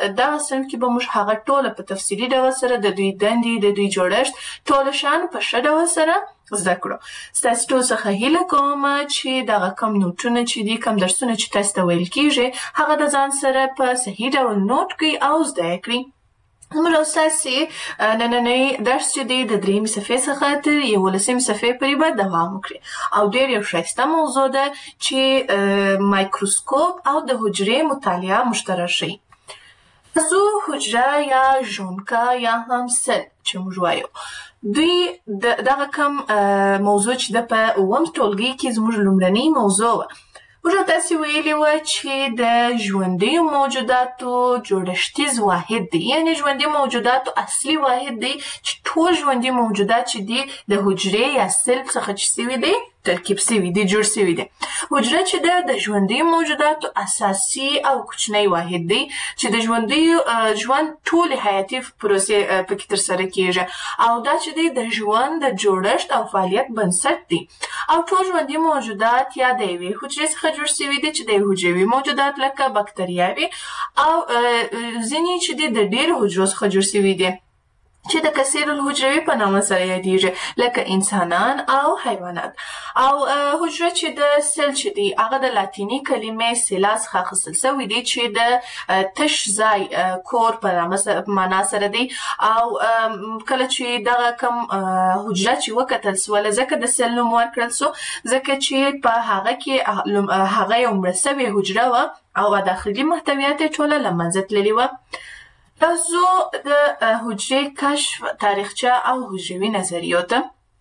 دغه صنف کې به موږ هغه ټوله په تفصیلي ډول سره د دوی دندې، د دوی جوړښت، ټوله شیان په ښه ډول سره زده کړو. ستاسو ټول څخه هیله کوم چې دغه کم نوټونه چې دي، کم درسونه چې تاسو ته ویل کیږي، هغه د ځان سره په صحیح ډول نوټ کړئ او زده یې کړئ. زموږ او ستاسې نننی درس چې دی د 3مې صفحې څخه تر 11مې صفحې پورې به دوام وکړي او ډېر یو ښایسته موضوع ده چې مایکروسکوپ او د حجرې مطالعه مشترک ښیي. ازو حجره یا ژوندکه یا هم سل چې موږ وایو، دوی دغه کم موضوع چې ده په 9م ټولګي کې زموږ لومړنۍ موضوع وه. موږ تاسې ویلي وه چې د ژوندیو موجوداتو جوړښتیز واحد دی، یعنې ژوندي موجوداتو اصلي واحد دی چې ټول ژوندي موجودات چې دي د حجرې یا سل څخه چې سوي دی ترکیب سوي دي، جوړ سوي دي. حجره چې ده د ژوندیو موجوداتو اساسي او کوچنی واحد دی چې د ژوند ټولې حیاتي پروسې پکې ترسره کیږي او دا چې دی د ژوند د جوړښت او فعالیت بنسټ دی. او ټول ژوندي موجودات یا د یوې حجرې څخه جوړ سوي دي چې د حجروي موجودات لکه بکتریاوې او ځینې چې دي د ډېرو حجرو څخه جوړ سوي دي چې د کثیر الحجروي په نامه سره یادیږي، لکه انسانان او حیوانات. او حجره چې د سل چې دی هغه د لاتیني کلمې سیلا څخه اخیستل سوی دی چې د تش ځای کور په معنا سره دی. او کله چې دغه کم حجره چې وکتل سوله ځکه د سل نوم ورکړل سو، ځکه چې په هغه کې هغه یو مړه سوې حجره وه او داخلي محتویات یې ټوله له منځه تللي وه. تاسو د حجرې کشف تاریخچه او حجروي نظریو ته.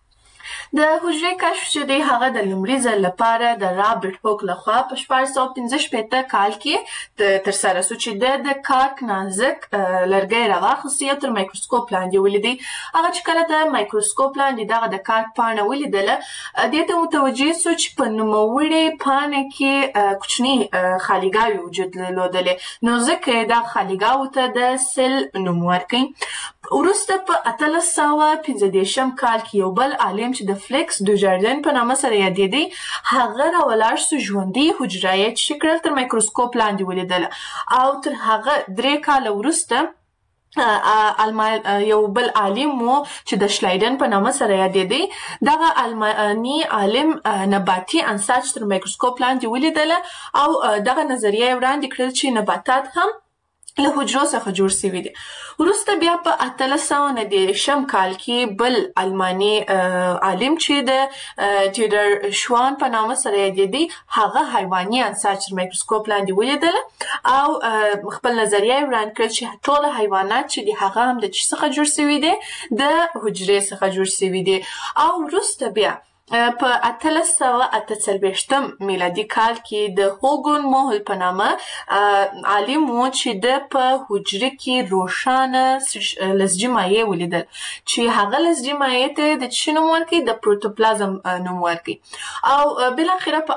د حجرې کشف چې دی هغه د لومړي ځل لپاره د رابرټ هوک لخوا په 1465 کال کې ترسره سو چې د کارک نازک لرګی راواخیستی او تر مایکروسکوپ لاندې ولیدی. هغه چې کله د مایکروسکوپ لاندې دغه د کارک پاڼه ولیدله، دې ته متوجه سو چې په نوموړې پاڼه کې کوچني خالیګاوې وجود درلودلې، نو ځکه یې دغه خالیګاوو ته د سل نوم ورکړی. وروسته په 1835 کال کې یو بل عالم چې د فلیکس دو جاردن په نامه سره یادېدی، هغه راولاړ سو ژوندۍ حجره یې چې کړل تر مایکروسکوپ لاندې ولیدله. او تر هغه 3 کاله وروسته یو بل عالم و چې د شلایدن په نامه سره یادېدی، دغه الماني عالم نباتي انسا چې تر مایکروسکوپ لاندې ولیدله او دغه نظریه یې وړاندې کړل چې نباتات هم له حجرو څخه جوړ سوي دي. وروسته بیا په 1890 کال کې بل الماني عالم چې د ټیډر شوان په نامه سره یادېدی، هغه حیواني انسا چې مایکروسکوپ لاندې ولیدله او خپل نظریه یې وړاندې کړل چې ټول حیوانات چې دي هغه هم د چی څخه جوړ سوي دي؟ د حجرې څخه جوړ سوي دي. او وروسته بیا په 1848 میلادي کال کې د هوګون موهل په نامه عالم و چې د په حجره کې روښانه لزجي مایع ولیدل چې هغه لزجي مایع ته د څه نوم ورکړي؟ د پروتوپلازم نوم ورکړي. او بالاخره په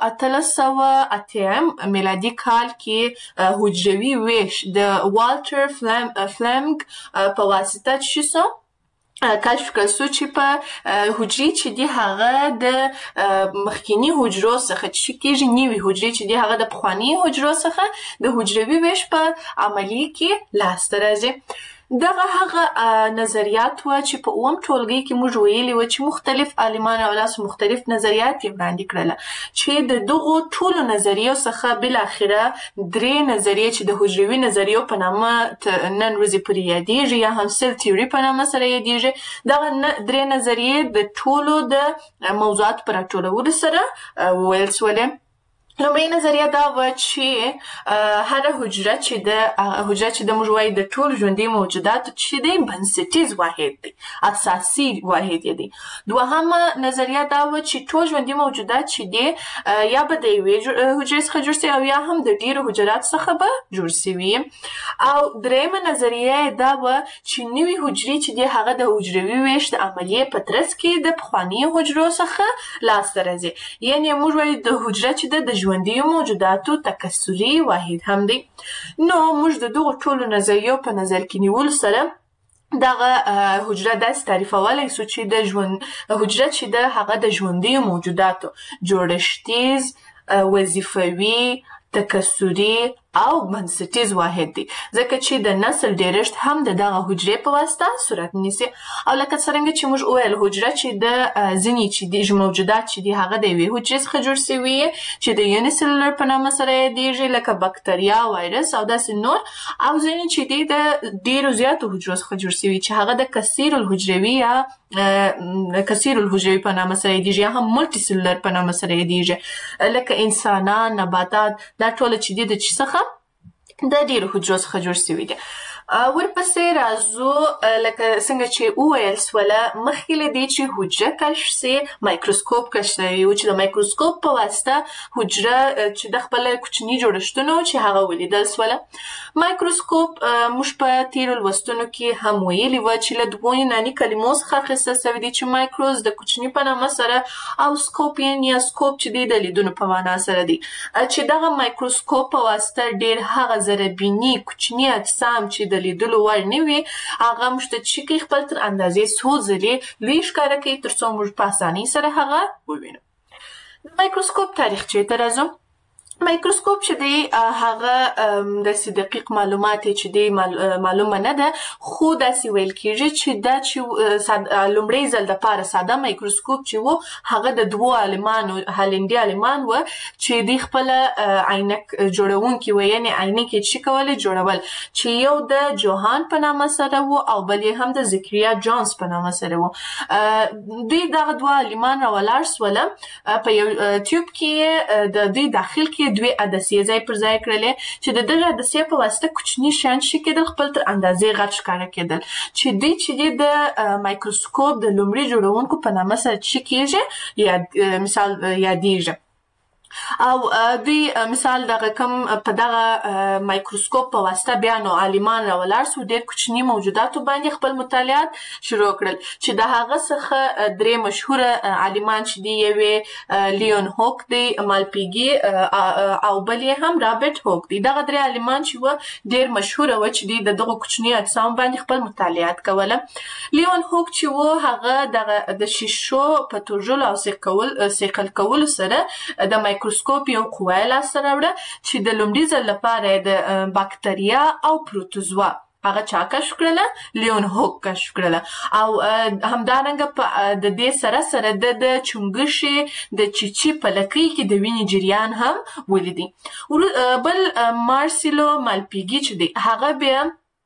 1880 میلادي کال کې حجروي ویش د والټر فلمنګ په واسطه چې کشف کړل سو چې په حجرې چې دي هغه د مخکینی حجرو څخه چې کېږي نوي حجرې چې دي هغه د پخواني حجرو څخه د حجروي ویش په عملي کې لاسته راځي. دغه هغه نظریات و چې په 9م ټولګي کې موږ ویلي و چې مختلف عالمان او لاس مختلف نظریات یې وړاندې کړل چې د دغو ټولو نظریو څخه بالاخره 3 نظریې چې د حجروي نظریو په نامه نن ورځې پورې یادېږي یا هم سل تیوري په نامه سره یادېږي، دغه 3 نظریې د ټولو د موضوعاتو په راټولولو سره وویل سولې. لومړی نظریه دا و چې هره حجره چې د موږ وایو د ټول ژوندي موجوداتو چې دی بنسټیز واحد دی، اساسي واحد دی. دوهمه نظریه دا و چې ټول ژوندي موجودات چې دی یا به د یوې حجرې څخه جوړ سوي او یا هم د ډېرو حجراتو څخه به جوړ سوي. او دریمه نظریه دا و چې نوي حجرې چې دی هغه د حجروي ویش د عملیې په ترڅ کې د پخوانیو حجرو څخه لاسته راځي، یعنې موږ وایو د حجره چې د ژوندیو موجوداتو تکثري واحد هم دی. نو موږ د دغو ټولو نظریو په نظر کې نیولو سره دغه حجره داسې تعریفولی سو چې د حجره چې ده هغه د ژوندیو موجوداتو جوړښتیز، وظیفوي، تکثري، او بنسټیز واحد دی ځکه چې د نسل ډیرښت هم د دغه حجرې په واسطه صورت نیسي او لکه څرنګه چې موږ وویل حجره چې د ځینې چې دي موجودات چې دي هغه د یوې حجرې څخه جوړ شوي چې د یونیسلولر په نامه سره یادیږي لکه بکتریا وایرس او داسې نور او ځینې چې دي د ډیرو زیاتو حجرو څخه جوړ شوي چې هغه د کثیر الحجروي یا کثیر الحجروي په نامه سره یادیږي یا هم ملټي سلولر په نامه سره یادیږي لکه انسانان نباتات دا ټول چې دي د چی څخه د ډیرو حجرو څخه جوړ شوي دي ورپسې راځو لکه څنګه چې وویل سوله مخکې له دې چې حجره کشف سي مایکروسکوپ کشف شوی و چې د مایکروسکوپ په واسطه حجره چې د خپل کوچني جوړښتونو چې هغه ولیدل سوله مایکروسکوپ موږ په تیرو لوستونو کې هم ویلي و چې له دوو یوناني کلمو څخه اخیستل سوي دي چې مایکروز د کوچني په نامه سره او سکوپین یا سکوپ چې دی د لیدونو په معنا سره دی چې دغه مایکروسکوپ په واسطه ډیر هغه ذرهبیني کوچني اجسام چې د لیدلو وړ نه وي هغه موږ ته چې کوي خپل تر اندازې څو ځلې لوی ښکاره کوي تر څو موږ په اسانۍ سره هغه ووینو د مایکروسکوپ تاریخچې ته راځو مایکروسکوپ چې دی هغه داسې دقیق معلومات چې دی معلومه نه ده خو داسې ویل کېږي چې دا چې لومړی ځل دپاره ساده مایکروسکوپ چې و هغه د دوو عالمانو هالندي عالمان و چې دوی خپله عینک جوړونکي و یعنې عینک یې چې کولې جوړول چې یو د جوهان په نامه سره و او بل یې هم د زکریا جونز په نامه سره و دوی دغه دوه عالمان راولاړ سوله په یو تیوب کې د دوی داخل کې دوی عدسیې ځای پر ځای کړلې چې د دغه عدسیې په واسطه کوچني شیان چې کېدل خپل تر اندازې غټ ښکاره کېدل چې دوی چې دی د مایکروسکوپ د لومړي جوړونکو په نامه سره چې کېږي مثال یادیږي او دوی مثال دغه کم په دغه مایکروسکوپ په واسطه بیا نو عالمان راولاړ سو ډېر کوچني موجوداتو باندې خپل مطالعات شروع کړل چې د هغه څخه درې مشهوره عالمان چې دي یوې لیون هوک دی مالپیګي او بل یې هم رابرټ هوک دی دغه درې عالمان چې و ډېر مشهوره و چې دوی د دغو کوچني اجسام باندې خپل مطالعات کوله لیون هوک چې و هغه د شیشو په توږلو او صیقل کولو سره د مایکروسکوپ یو قوه لاسته راوړه چې د لومړي ځل لپاره د باکتریا او پروتوزوا هغه چا کشف کړله لیون هوک کشف کړله او همدارنګه د دې سره سره د چونګښې د چیچي په لکۍ کې د وینې جریان هم ولیدي بل مارسیلو مالپیګي چې دی هغه بیا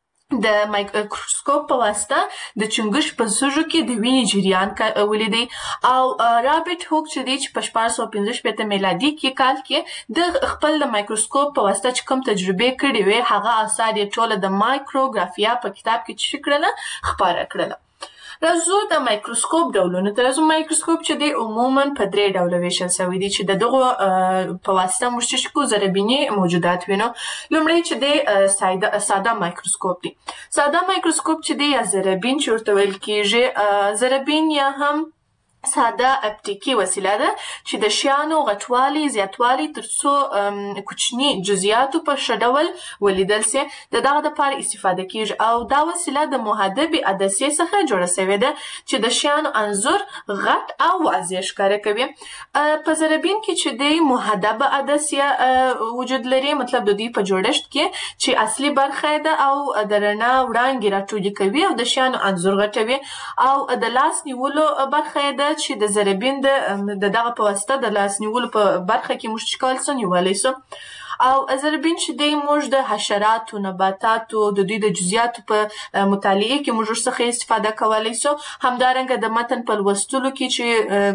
د مایکروسکوپ په واسطه د چونګښ په سږو کې د وینې جریان ولیدی او رابرټ هوک چې دی چې په 1455 میلادي کې کال کې د خپل د مایکروسکوپ په واسطه چې کوم تجربې کړې وې هغه آثار یې ټوله د مایکروګرافیا په کتاب کې چې کړله خپاره کړله راځو د مایکروسکوپ ډولونو ته راځو مایکروسکوپ چې دی عموما په درې ډوله ویشل شوی دی چې د دغو په واسطه موږ چې کوو ذرهبیني موجودات وینو لومړی چې دی ساده مایکروسکوپ دی ساده مایکروسکوپ چې دی یا ذرهبین چې ورته ویل کېږي ذرهبین یا هم ساده اپټیکي وسیله ده چې د شیانو غټوالی زیاتوالی تر څو کوچني جزئیاتو په ښه ډول ولیدل سي د دغه دپاره استفاده کیږي او دا وسیله د محدبې عدسیې څخه جوړه سوې ده چې د شیانو انځور غټ او واضح ښکاره کوي په ذرهبین کې چې دی محدبه عدسیه وجود لري مطلب د دوی په جوړښت کې چې اصلي برخه ده او د رڼا وړانګې راټولې کوي او د شیانو انځور غټوي او د لاس نیولو برخه ده چې د ذرهبین د دغه په واسطه د لاس نیولو په برخه کې موږ څه کولی سو نیولی سو او ذرهبین چې دی موږ د حشراتو نباتاتو د دوی د جزئیاتو په مطالعې کې موږ ورڅخه استفاده کولی سو همدارنګه د متن په لوستلو کې چې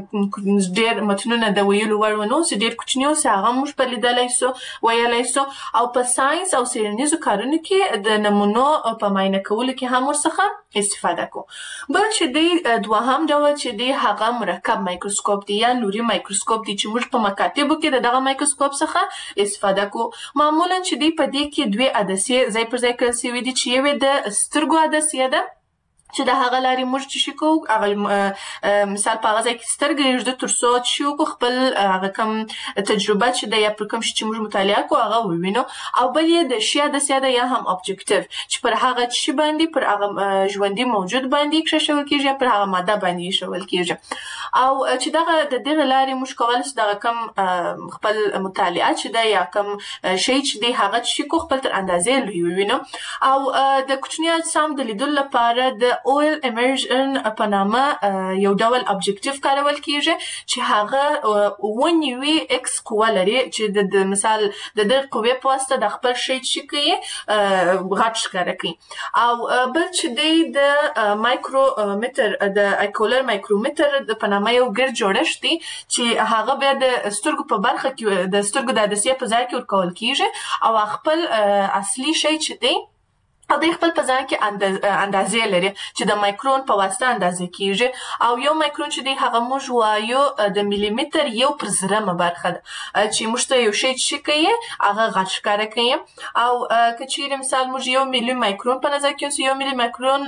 ډېر متنونه د ویلو وړ ونه اوسي ډېر کوچني اوسي هغه موږ په لیدلی سو ویلی سو او په ساینس او څېړنیزو کارونو کې د نمونو په معاینه کولو کې هم ورڅخه استفاده کوو بل چې دی دوهم ډول چې دی هغه مرکب مایکروسکوپ دی یا نوري مایکروسکوپ دی چې موږ په مکاتبو کې د دغه مایکروسکوپ څخه استفاده کوو معمولا چې دی په دې کې دوې عدسیې ځای پر ځای کړل سوي دي چې یوې د سترګو عدسیه ده چې د هغه لارې موږ چې کوو هغه مثال په هغه ځای کې سترګې ږدو تر څو چې وکړو خپل هغه کوم تجربه چې ده یا پر کوم شي چې موږ مطالعه کوو هغه ووینو او بل یې د شي عدسیه ده یا هم ابجکټیو چې پر هغه شي باندې پر هغه ژوندي موجود باندې ایښودل کېږي یا پر هغه ماده باندې ایښودل کېږي او چې دغه لارې موږ کولی شو دغه کم خپل مطالعه چې ده یا کم شی چې دی هغه چې کو خپل تر اندازې لوی ووینو. او د کوچني اجسام د لیدلو لپاره د اویل امرژن په نامه یو ډول ابجکټیو کارول کیږي چې هغه ونیوي ایکس قوه لري چې د مثال د دې قوې په واسطه د خپل شی چې کوي غټ ښکاره کوي. او بل چې دی د مایکرومتر د ایکولر مایکرومتر په نامه یو ګرد جوړښت دی چې هغه بیا د سترګو په برخه کې د سترګو د عدسیې په ځای کې ورکول کیږي او خپل اصلي شی چې دی او د خپل په ځان کې اندازې لري چې د مایکرون په واسطه اندازه کیږي. او یو مایکرون چې دی هغه موږ وایو د ملي متر 1/1000 برخه ده چې موږ ته یو شی چې کوي هغه غټ ښکاره کوي. او که چیرې مثال موږ 1 ملي مایکرون په نظر کې ونیسو 1 ملي مایکرون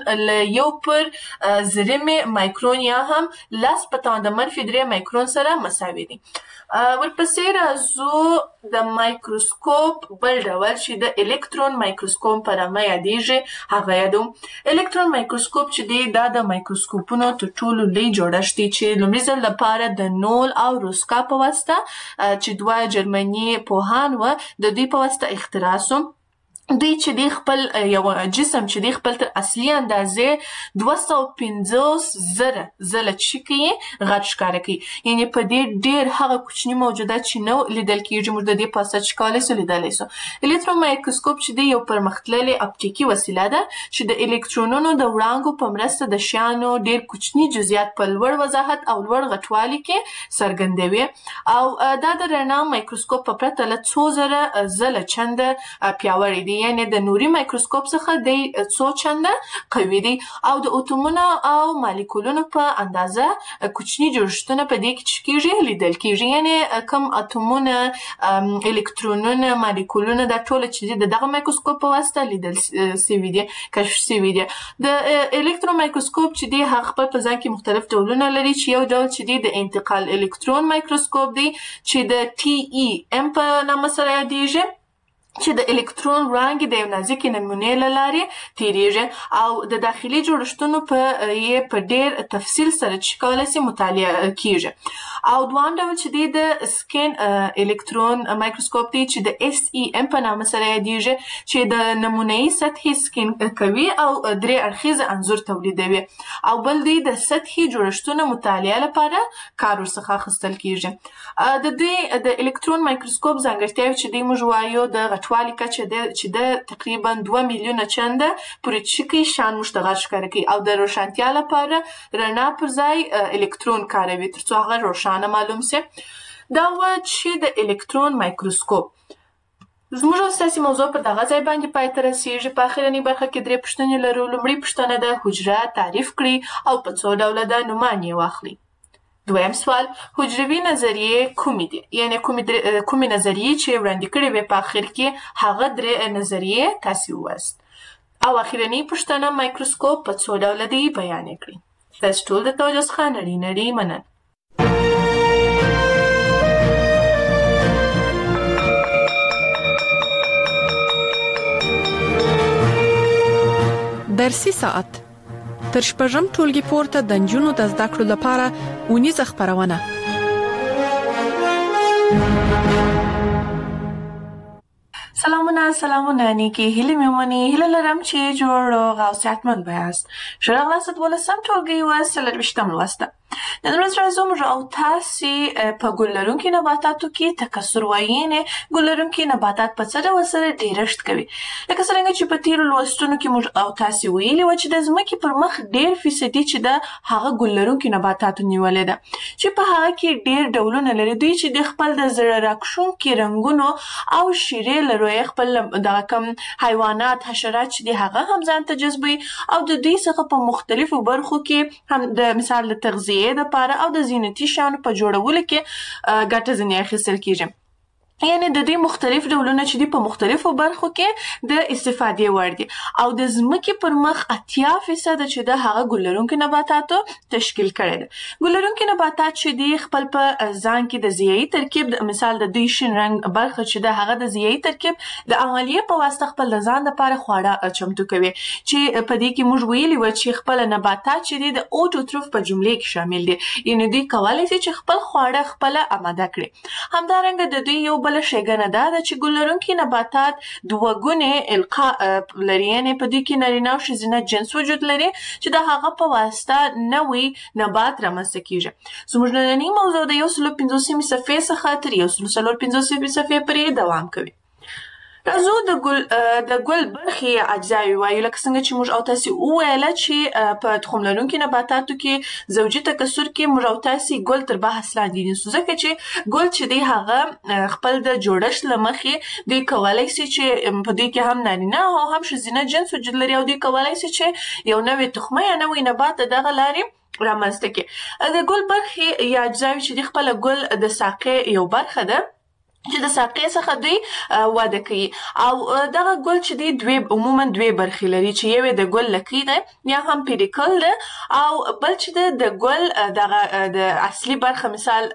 له 1/1000 مایکرون یا هم 10⁻³ مایکرون سره مساوي دي. ورپسې راځو د مایکروسکوپ بل ډول چې د الکترون مایکروسکوپ په نامه یادیږي هغه یادوم. الکترون مایکروسکوپ چې دی دا د مایکروسکوپونو تر ټولو لوی جوړښت دی چې لومړي ځل لپاره د نول او روسکا په واسطه چې دوه جرمني پوهان و د دوی په واسطه اختراع سو. دوی چې دی خپل یو جسم چې دی خپل تر اصلي اندازې 250 زره ځله چې کوي غټ ښکاره کوي. یعنې په دې ډېر هغه کوچني موجودات چې نه لیدل کېږي موږ د دې په واسطه چې کولی سو لیدلی سو. الکترون مایکروسکوپ چې دی یو پرمختللې اپټیکي وسیله ده چې د الکترونونو د وړانګو په مرسته د شیانو ډېر کوچني جزئیات په لوړ وضاحت او لوړ غټوالي کې څرګندوي. او دا د رڼا مایکروسکوپ په پرته له 2000 ځله چنده پیاوړی دی، یعنی د نوري مایکروسکوپ څخه د څو چنده قوي دي. او د اتومونو او مالیکولونو په اندازه کوچني جوړښتونه په دې کې کېږي لیدل کېږي. یعنی کم اتومونه الکترونونه مالیکولونه دا ټول چې د دغه مایکروسکوپ په واسطه لیدل سوي دي کشف سوي دي. د الکترون مایکروسکوپ چې دی هغه خپل په ځان کې مختلف ډولونه لري چې یو ډول چې دی د انتقال الکترون مایکروسکوپ دی چې د TEM په نامه سره یادیږي چې د الکترون وړانګې د یو نازکې نمونې له لارې تیریږي او د داخلي جوړښتونو په ډېر تفصیل سره چې کولی سي مطالعه کیږي. او دوام ډول چې دی د سکین الکترون مایکروسکوپ دی چې د SEM په نامه سره یادیږي چې د نمونه‌یي سطحې سکین کوي او درې اړخیزه انځور تولیدوي. او بل دی د سطحي جوړښتونو مطالعه لپاره کار ورڅخه اخیستل کیږي. د دوی د الکترون مایکروسکوپ ځانګړتیاوې چې دی موږ وایو د غټوالي کچه چې د تقریبا 2 میلیونه چنده پورې چې کوي شیان موږ ته غټ ښکاره کوي. او د روښانتیا لپاره رڼا پر ځای الکترون کاروي تر څو هغه روښانه معلوم سي. دا و چې د الکترون مایکروسکوپ. زموږ او ستاسې موضوع په دغه ځای باندې پای ته رسیږي. په اخرنۍ برخه کې 3 پوښتنې لرو. لومړۍ پوښتنه ده حجره تعریف کړئ او په څو ډوله ده نومان یې واخلئ. دویم سوال حجروي نظریې کومې دي؟ یعنی کومې نظریې چې وړاندې کړې وې په اخر کې هغه 3 نظریې تاسې ووایاست. او اخرنۍ پوښتنه مایکروسکوپ په څو ډوله دی بیان یې کړئ. ستاسې ټول د توجه څخه نړۍ مننه. درسي ساعت تر شپږم ټولګي پورته د نجونو د زده کړو لپاره اونیزه خپرونه. سلامونه نیکی هیله میمونی هیله لرم چې جوړ او صحتمند بایاست. ښه راغلاست 12 ټولګي و 23 لوسته. نن ورځ راځو موږ او تاسې په ګل لرونکي نباتاتو کې تکثر وایو. یعنې ګل لرونکي نباتات په څه ډول سره ډیرښت کوي. لکه څرنګه چې په تېرو لوستونو کې موږ او تاسې ویلي وو چې د ځمکې پر مخ 1% چې د هغه ګل لرونکي نباتاتو نیولې ده چې په هغه کې ډېر ډولونه لري. دوی چې د خپل د زړه راکښونکي رنګونو او شیرې له رویې خپل دغه کم حیوانات حشرات چې د هغه هم ځان ته جذبوي او د دوی څخه په مختلفو برخو کې هم د مثال د تغذیې دپاره او د زینتي شیانو په جوړولو کې ګټه ځینې اخیستل کېږي. یعنی د دې مختلف ډولونه چې دي په مختلفو برخو کې د استفادې وړ دي او د ځمکې پر مخ 80% چې د هغه ګل لرونکو نباتاتو تشکیل کړی دی. ګل لرونکي نباتات چې دي خپل په ځان کې د ضیایي ترکیب مثال د دوی شین رنګ برخه چې د هغه د ضیایي ترکیب د عملیې په واسطه خپل د ځان لپاره خواړه چمتو کوي چې په دې کې موږ ویلي و چې خپل نباتات چې دي د اوټوتروف په جملې کې شامل دي، یعنی دوی کولی شي چې خپل خواړه خپل آماده کړي. همدارنګه د دوی یو بل ښېګڼه دا ده چې ګل لرونکي نباتات دوه ګونې القا لري، یعنې په دوی کې نارینه او ښځینه جنس وجود لري چې د هغه په واسطه نوی نبات رامنځته کیږي. زموږ نننۍ موضوع د 150 صفحې څخه تر 150 صفحې پورې دوام کوي. راځو د ګل برخې اجزاوې وایو، لکه څنګه چې موږ او تاسې وویله چې په تخم لرونکي نباتاتو کې زوجي تکثر کې موږ او تاسې ګل تر بحث لاندې نیسو، ځکه چې ګل چې دی هغه خپل د جوړښت له مخې دوی کولی شي چې په دوی کې هم نارینه او هم ښځینه جنس وجود لري او دوی کولی شي چې یو نوی تخمه یا نوی نبات د دغه لارې رامنځته کړي. د ګل برخې یا اجزاوې چې دی خپله ګل د ساقې یو برخه ده چې د ساقې څخه دوی وده کوي او دغه ګل چې دی عموما دوی برخې لري چې یو د ګل لکۍ ده یا هم پیډیکل ده او بل چې د ګل دغه د اصلي برخه مثال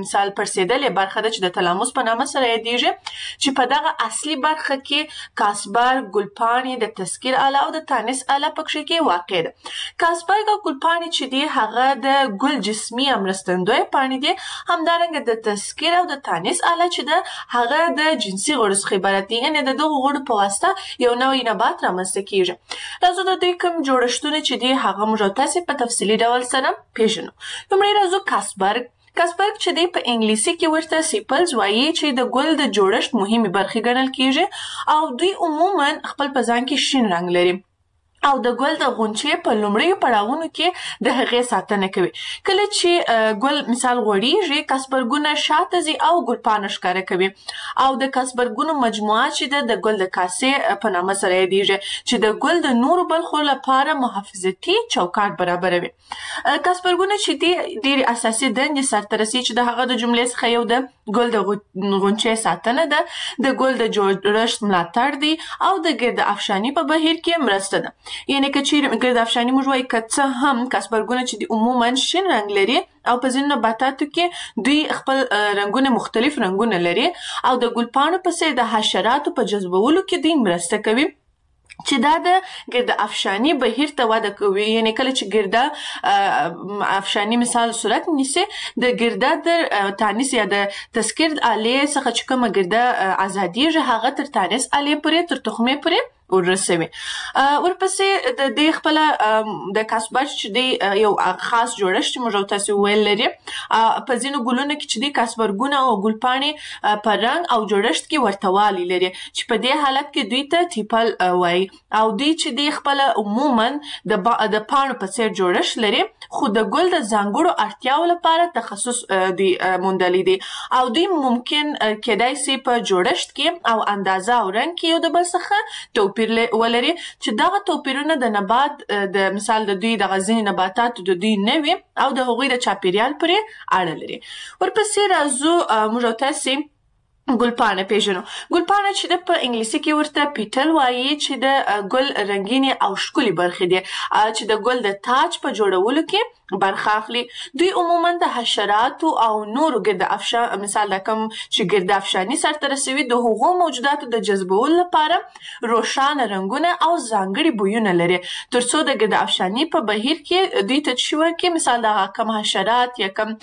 پړسېدلې برخه ده چې د تلاموس په نامه سره یادیږي چې په دغه اصلي برخه کې کاسبر، ګلپاڼې، د تذکیر آله او د تانیث آله پکښې کې واقع ده. کاسبر او ګلپاڼې چې دی هغه د ګل جسمي یا مرستندوی پاڼې دي، همدارنګه د تذکیر او د تانیث آله چې ده هغه د جنسي غړو څخه عبارت دي، یعنې د دغو غړو په واسطه یو نوی نبات رامنځته کیږي. راځو د دوی کوم جوړښتونه چې دي هغه موږ او تاسې په تفصیلي ډول سره پیژنو. لومړی راځو کاسبرګ چې دی په انګلیسي کې ورته سیپلز وایي چې د ګل د جوړښت مهمې برخې ګڼل کیږي او دوی عموما خپل په ځان کې شین رنګ لري او د ګل د غونچې په لومړیو پړاوونو کې د هغې ساتنه کوي. کله چې ګل مثال غوړیږي کاسبرګونه شاته ځي او ګلپاڼه ښکاره کوي او د کاسبرګونو مجموعه چې ده د ګل د کاسې په نامه سره یادیږي چې د ګل د نورو برخو لپاره محافظتي چوکاټ برابروي. کاسبرګونه چې دي ډېرې اساسي دندې سرته رسوي چې د هغه د جملې څخه یو د ګل د غونچې ساتنه ده، د ګل د جوړښت ملاتړ دی او د ګرد افشاني په بهیر کې مرسته ده. یعنی که چیرې ګرد افشاني موږ وایو که څه هم کاسبرګونه چې دي عموما شین رنګ لري او په ځینو نباتاتو کې دوی خپل رنګونه مختلف رنګونه لري او د ګلپاڼو په څېر د حشراتو په جذبولو کې دوی مرسته کوي چې دا د ګرد افشاني بهیر ته وده کوي. یعنی کله چې ګرده افشاني مثال صورت نیسي د ګرده د تانیث یا د تذکیر آلې څخه چې کومه ګرده ازادیږي هغه تر تانیث آلې پورې تر تخمې پورې ورسوي. ورپسې د دې خپله د کاسبر چې دی یو خاص جوړښت چې موږ او تاسې وویل لري په ځینو ګلونو کې چې دی کاسبرګونه او ګلپاڼې په رنګ او جوړښت کې ورته والی لري چې په دې حالت کې دوی ته ټیپل وایي او دوی چې دی خپله عموما د پاڼو په څېر جوړښت لري خو د ګل د ځانګړو اړتیاو لپاره تخصص دوی موندلی دی او دوی ممکن کیدای سي په جوړښت کې او اندازه او رنګ کې یو د بل څخه توپیر ولري چې دغه توپیرونه د نبات د مثال د دوی دغه ځینې نباتاتو د دوی نه وي او د هغوی د چاپیریال پورې اړه لري. ورپسې راځو موږ او تاسې ګلپاڼه پیژنو. ګلپاڼه چې د په انګلیسي کې ورته پیټل وایي چې د ګل رنګینې او ښکلي برخې دي چې د ګل د تاج په جوړولو کې برخه اخلي. دوی عموما د حشراتو او نورو ګرد افشان مثال د کوم چې ګرد افشاني سرته رسوي د هغو موجوداتو د جذبولو لپاره روښانه رنګونه او ځانګړي بویونه لري تر څو د ګرد افشاني په بهیر کې دوی ته چې ورکړي مثال د کوم حشرات یا کوم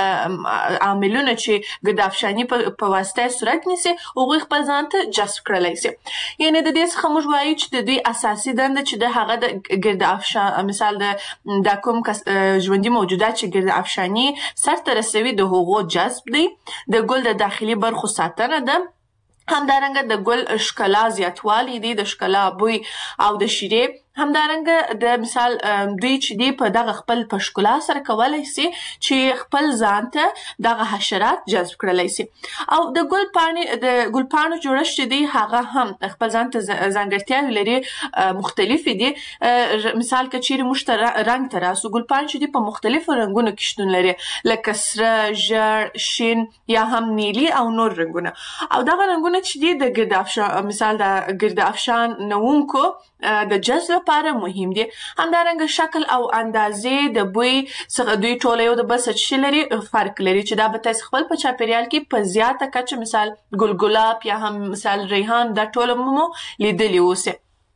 عاملونه چې ګرد افشاني په واسطه صورت نیسي هغوی خپل ځان ته جذب کړلی سي. یعنې د دې څخه موږ وایو چې د دوی اساسي دنده چې د هغه د ګرد افشان مثال د کوم ژوندي موجودات چې ګرد افشاني سرته رسوي د هغو جذب دی، د ګل د داخلي برخو ساتنه ده، همدارنګه د ګل ښکلا زیاتوالی دی، د ښکلا بوی او د شیرې همدارنګه د مثال دوی چې دی په دغه خپل په ښکلا سره کولی سي چې خپل ځان ته دغه حشرات جذب کړلی سي. او د ګلپاڼو جوړښت چې دی هغه هم خپل ځان ته ځانګړتیاوې لري مختلفې دي. مثال که چیرې موږ ته رنګ ته راسو، ګلپاڼې چې دي په مختلفو رنګونو کې شتون لري، لکه سره، ژړ، شین یا هم نیلي او نور رنګونه. او دغه رنګونه چې دي د ګرد افشان مثال د ګرد افشان نوونکو د جذب لپاره مهم دي. همدارنګه شکل او اندازې د بوی څخه دوی ټول یو د بل څخه لري فرق لري چې دا به تاسو خپل په چاپیریال کې په زیاته کچه مثال ګلاب یا هم مثال ریحان دا ټول مو لیدلی اوسه.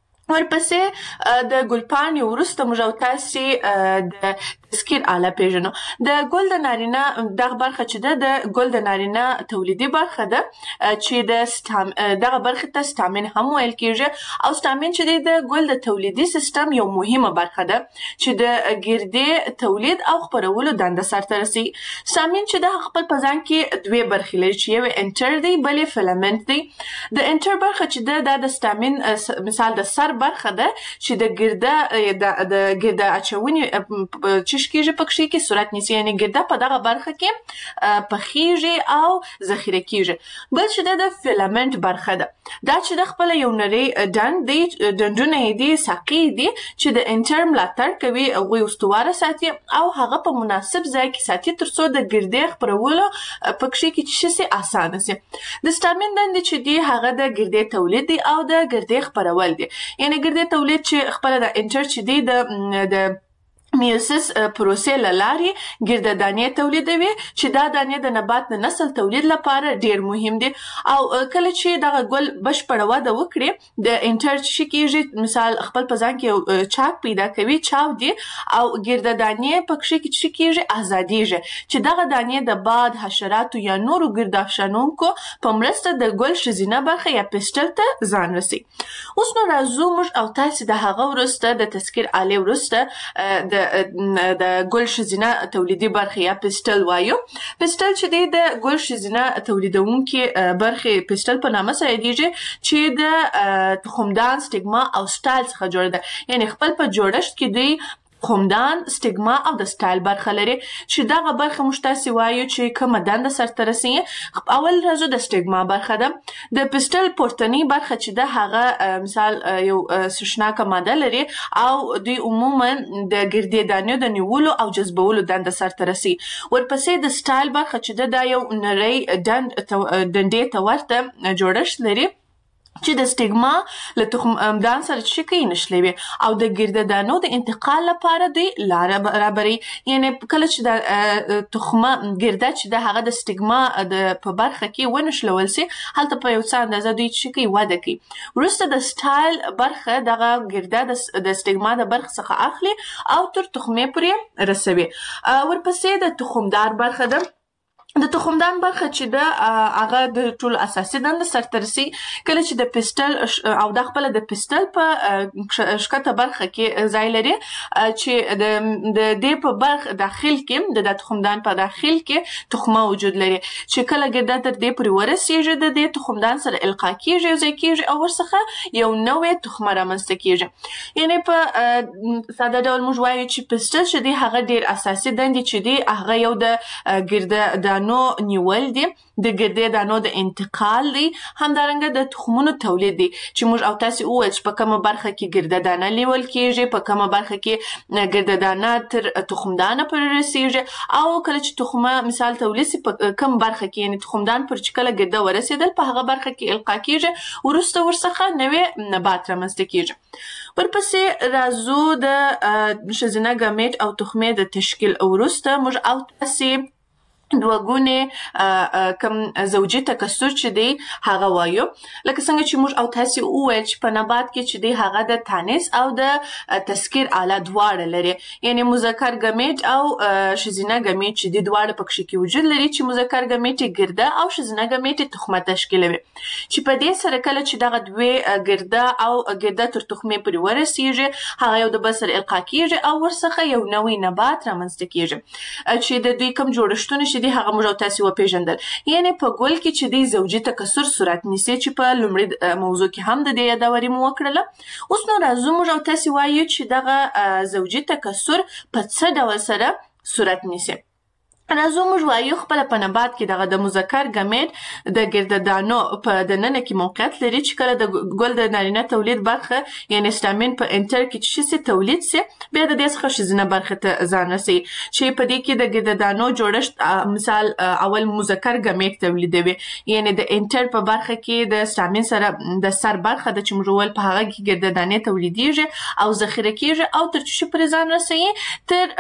ورپسې د ګلپاڼې وروسته موږ او تاسې د تذکیر آله پیژنو. د ګل د نارینه دغه برخه چې ده د ګل د نارینه تولیدي برخه ده چې دغه برخې ته ستامین هم ویل کېږي. او ستامین چې دی د ګل د تولیدي سیستم یو مهمه برخه ده چې د ګردې تولید او خپرولو دنده سرته رسوي. ستامین چې ده خپل په ځان کې دوې برخې لري چې یو انټر دی بل یې فیلامنت دی. د انټر برخه چې ده دا د ستامین مثال د سر برخه ده چې د ګرده اچونې چش کېږي پکښې کې صورت نیسي، یعنې ګرده په دغه برخه کې پخېږي او ذخیره کېږي. بل چې ده د فیلامنت برخه ده، دا چې د خپله یو نری ډنډ دی، ډنډونه یې دي، ساقې دي چې د انټر ملاتړ کوي، هغوی استواره ساتي او هغه په مناسب ځای کې ساتي تر څو د ګردې خپرولو پکښې کې چې شي اسانه سي. د ستامین دندې چې دي هغه د ګردې تولید دی او د ګردې خپرول دي. یعنې ګردې تولید چې خپله د انټر چې دی د میوسس پروسې له لارې ګرده دانې تولیدوي چې دا دانې د نبات د نسل تولید لپاره ډیر مهم دي. او کله چې دغه ګل بشپړه وده وکړي د انټر چې کېږي مثال خپل په ځان کې یو چاک پیدا کوي، چاودي او ګرده دانې پکښې کې چې کېږي ازادیږي چې دغه دانې د باد، حشراتو یا نورو ګرد افشانونکو په مرسته د ګل ښځینه برخه یا پسټل ته ځان رسي. اوس نو راځو موږ او تاسې د هغه وروسته د تذکیر آلې وروسته د ګل ښځینه تولیدي برخې یا پسټل وایو. پسټل چې دی د ګل ښځینه تولیدونکي برخې پسټل په نامه سره یادیږي چې د تخمدان، سټیګما او سټایل څخه جوړه ده. یعنې خپل په جوړښت کې دوی تخمدان، سټیګما او د سټایل برخه لري چې دغه برخه موږ تاسې وایو چې کومه دنده سرته رسوي. اول راځو د سټیګما برخه ده. د پسټل پورتنۍ برخه چې ده هغه مثال یو سرشناکه ماده لري او دوی عموما د ګردې دانې د نیولو او جذبولو دنده سرته رسوي. ورپسې د سټایل برخه چې ده دا یو نری ډنډې ته ورته جوړښت لري چې د سټیګما له تخمدان سره چې کوي نښلوي او د ګرده دانو د انتقال لپاره دوی لاره برابروي. یعنې کله چې د تخمه ګرده چې د هغه د سټیګما په برخه کې ونښلول سي هلته په یو څه اندازه دوی چې کوي وده کوي. وروسته د سټایل برخه دغه ګرده د سټیګما د برخه څخه اخلي او تر تخمې پورې رسوي. ورپسې د تخمدار برخه ده. د تخمدان برخه چې ده هغه د ټولو اساسي دنده سرته رسي. کله چې د پسټل او د خپله د پسټل په ښکته برخه کې ځای لري چې د دې په برخه داخل کې د تخمدان په داخل کې تخمه وجود لري چې کله ګرده تر دې پورې ورسیږي د دې تخمدان سره القا کېږي، یوځای کېږي او ورڅخه یو نوې تخمه رامنځته کېږي. یعنې په ساده ډول موږ وایو چې پسټل چې دی هغه ډېر اساسي دندې چې دی هغه یو د ګرده دانو نیول دي، د ګردې دانو د انتقال دی، همدارنګه د تخمونو تولید دی چې موږ او تاسې وویل چې په کومه برخه کې ګرده دانه نیول کېږي، په کومه برخه کې ګرده دانه تر تخمدانه پورې رسیږي او کله چې تخمه مثال تولید سي په کوم برخه کې یعنې تخمدان پر چې کله ګرده ورسېدل په هغه برخه کې القا کېږي، وروسته ورڅخه نوې نبات رامنځته کېږي. ورپسې راځو د ښځینه ګامیټ او تخمې د تشکیل وروسته موږ او تاسې دوه ګونې کوم زوجي تکثر چې دی هغه وایو. لکه څنګه چې موږ او تاسې وویل چې په نبات کې چې دی هغه د تانیث او د تذکیر آله دواړه لري. یعنې مذکر ګامیټ او ښځینه ګامیټ چې دی دواړه پکښې کې وجود لري چې مذکر ګامیټ یې ګرده او ښځینه ګامیټ یې تخمه تشکیلوي چې په دې سره کله چې دغه دوې ګرده او ګرده تر تخمې پورې ورسیږي هغه یو د بل سره القا کېږي او ورڅخه یو نوی نبات رامنځته کېږي چې د دوی کوم جوړښتونه چې چې دی هغه موږ تاسو وپیژندل. یعنی په ګل کې چې دی زوجي تکثر صورت نیسي چې په لومړي موضوع کې هم د دې یادوري مو وکړله. اوس نو راځو موږ تاسو وایو چې دغه زوجي تکثر په څه ډول سره صورت نیسي. راځو موږ وایو خپل په نبات کې دغه د مذکر ګمیټ د ګرددانو په دننه کې موقعیت لري چې کله د ګل د نارینه تولید برخه یعنی سټامین په انټر کې چې شي تولید سي بیا د دې څخه ښځینه برخه ته ځان رسي چې په دې کې د ګرددانو جوړښت مثال اول مذکر ګمیټ تولیدوي یعنی د انټر په برخه کې د سټامین سره د سر برخه د چمرول په هغه کې ګرددانې تولیديږي او ذخیره کیږي او تر چې پر ځان رسي تر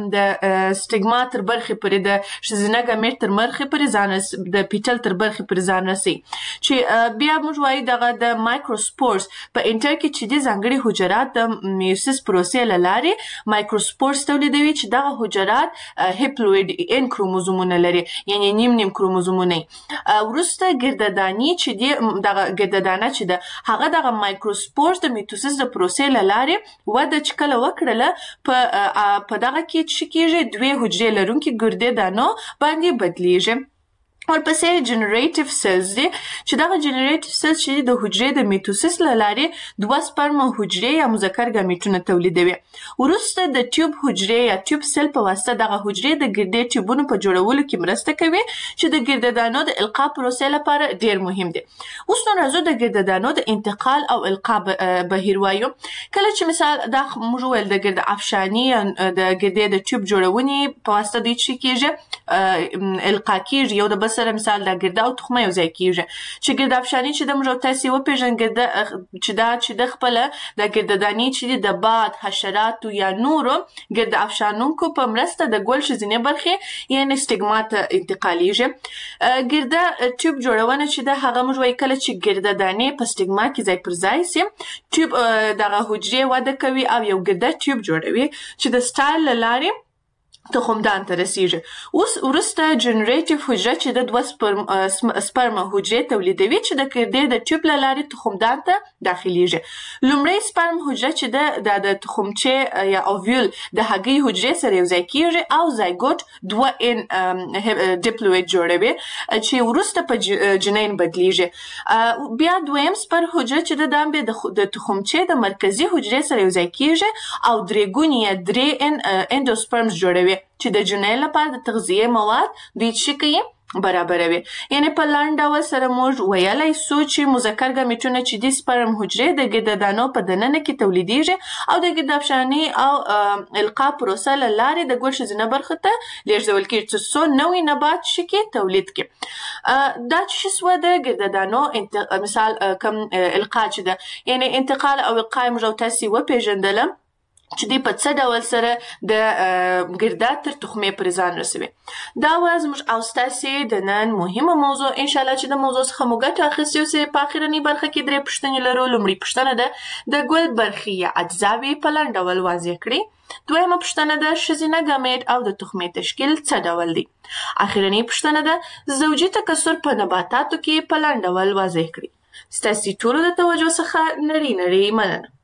د سټیګما تر برخه د ښځینه ګمیټ تر مرخې پورې ځان د پیټل تر برخې پورې ځان رسي چې بیا موږ وایو دغه د مایکروسپورز په انټر کې چې د ځانګړي حجرات د میوسیس پروسې له لارې مایکروسپورز تولیدوي چې دغه حجرات هپلوئډ ان کروموزومونه لري یعنی نیم کروموزومونه. وروسته ګردداني چې دی دغه ګرددانه چې ده هغه دغه مایکروسپورز د میټوسیس د پروسې له لارې وده چې کله وکړله په دغه کې چې کېږي دوه حجرې لرونکي ګردې دانو باندې بدلیږي. ورپسې جنریټیو سیلز دي چې دغه جنریټیو سیلز چې د حجرې د میټوسیس له لارې دوه سپرم حجرې یا مذکر ګمیټونه تولیدوي. وروسته د ټیوب حجرې یا ټیوب سیل په واسطه دغه حجرې د ګردې ټیوبونو په جوړولو کې مرسته کوي چې د ګرددانو د القاء پروسې لپاره ډیر مهم دي. اوس نو راځو د ګرددانو د انتقال او القاء بهیر وایو. کله چې مثال دا موږ ویل د ګرد افشانی د ګردې د ټیوب جوړونې په واسطه د چی کېږي القاء کېږي یو د بس سره مثال د ګرده او تخمه یو ځای کېږي چې ګرد افشانی چې د موږ تاسو وپیژن ګرده چې د خپل د ګردداني چې د باد حشراتو یا نورو ګرد افشانونکو په مرسته د ګل ښځینه برخې یعنی سټیګما ته انتقالیږي. ګرده ټیوب جوړونه چې د هغه موږ وایي کله چې ګرددانې په سټیګما کې ځای پر ځای سي ټیوب دغه حجرې وده کوي او یو ګرده ټیوب جوړوي چې د سټایل لارې تخمدان ته رسیږي. اوس وروسته جنریټیو حجره چې د دوه سپرم حجرې تولیدوي چې د ګردې د ټیوب له لارې تخمدان ته داخليږي. لومړی سپرم حجره چې د تخمچې یا اوویول د هګۍ حجرې سره یو ځای کیږي او زایګوټ دوه ان ډیپلوئډ جوړوي چې وروسته په جنین بدلیږي. بیا دویم سپر حجره چې د د تخمچې د مرکزی حجرې سره یو ځای کیږي او درې ګونی یا درې ان اندوسپرمز جوړوي چې د جنین لپاره د تغذیه مواد دوی چې کوي برابروي. یعنی په لاندې ډول سره موږ ویلای سو چې مذکر ګمیټونه چې د سپرم حجرې د ګرددانو په دننه کې تولیديږي او د ګرد افشانی او القاء پروسه له لارې د ګل ښځینه برخه ته لیږدول کېږي چې څو نوې نبات شي تولید کړي. دا چې سو د ګرددانو مثال کم القاء چې ده یعنی انتقال او القاء موږ تاسو وپیژندل چې دی په څه ډول سره د ګرده تر تخمې پر ځان رسوي. دا واز موږ او ستاسو د نن مهمه موضوع ان شاء الله چې د موضوع څخه موږ ګټه اخیستو چې په اخرنی برخه کې درې پوښتنې لرو. لومړی پوښتنه ده د ګل برخې یا اجزاوي په لاندې ډول واضح کړئ. دویمه پوښتنه ده ښځینه ګمیټ او د تخمې تشکیل څه ډول دی. اخرنی پوښتنه ده زوجي تکثر په نباتاتو کې په لاندې ډول واضح کړئ. ستاسو ټولو د توجه څخه نړۍ مننه.